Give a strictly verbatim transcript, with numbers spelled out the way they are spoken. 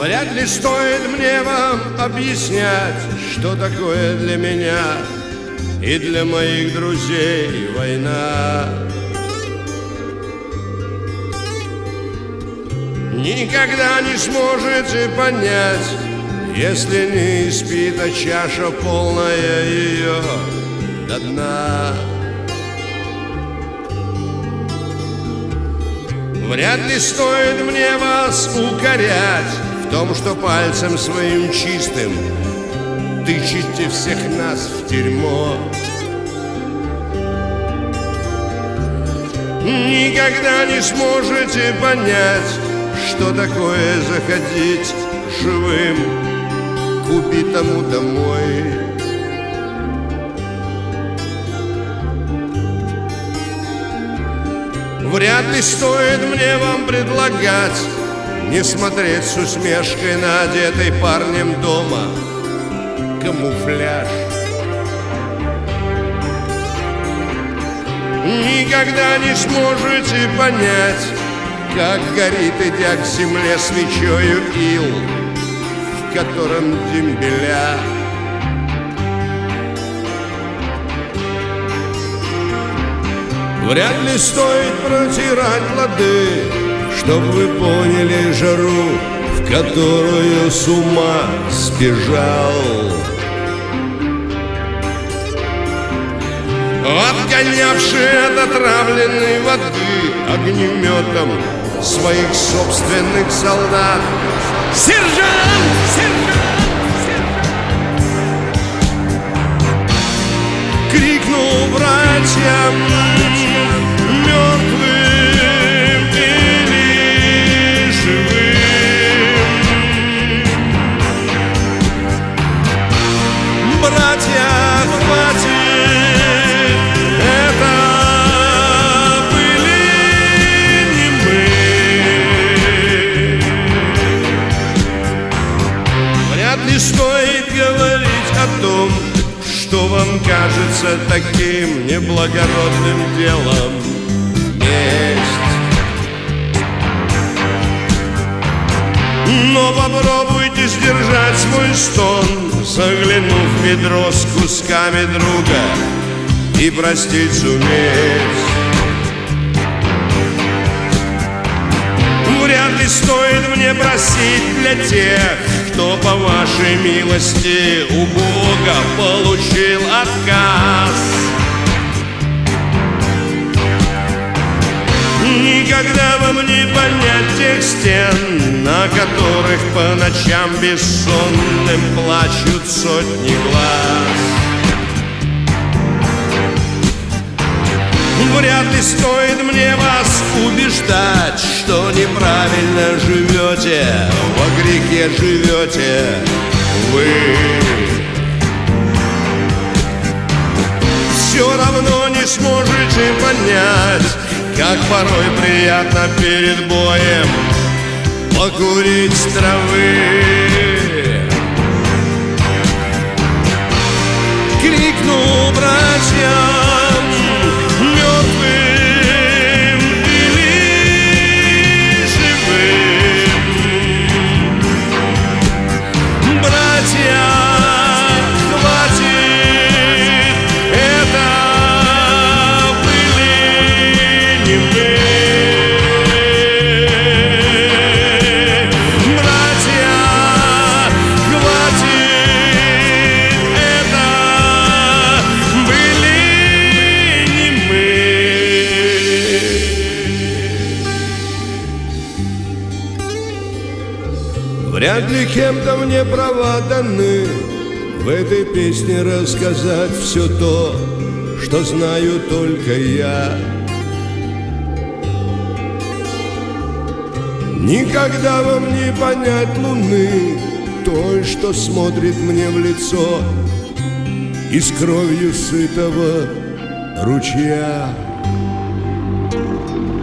Вряд ли стоит мне вам объяснять, что такое для меня и для моих друзей война. Никогда не сможете понять, если не испита чаша полная ее до дна. Вряд ли стоит мне вас укорять в том, что пальцем своим чистым тычете всех нас в дерьмо. Никогда не сможете понять, что такое заходить живым к убитому домой. Вряд ли стоит мне вам предлагать не смотреть с усмешкой на одетый парнем дома камуфляж. Никогда не сможете понять, как горит, идя к земле свечою, ил, в котором дембеля. Вряд ли стоит протирать лады, чтоб вы поняли жару, в которую с ума сбежал, отгонявший от отравленной воды огнеметом своих собственных солдат. Сержант! Сержант! Сержант! Крикнул братьям мертвым или живым: братья, хватит, это были не мы. Вряд ли стоит говорить о том, что вам кажется таким неблагородным делом месть. Но попробуйте сдержать свой стон, заглянув в ведро с кусками друга, и простить суметь. Вряд ли стоит мне просить для тех, кто по вашей милости у Бога получил отказ. Никогда вам не понять тех стен, на которых по ночам бессонным плачут сотни глаз. Вряд ли стоит мне вас убеждать, что неправильно живете, во грехе живете вы. Все равно не сможете понять, как порой приятно перед боем покурить травы. Крикнул братьям мертвым или живым: братья, хватит, это были не мы. Братья, хватит, это были не мы. Вряд ли кем-то мне права даны в этой песне рассказать все то, что знаю только я. Никогда вам не понять луны, той, что смотрит мне в лицо и с кровью сытого ручья.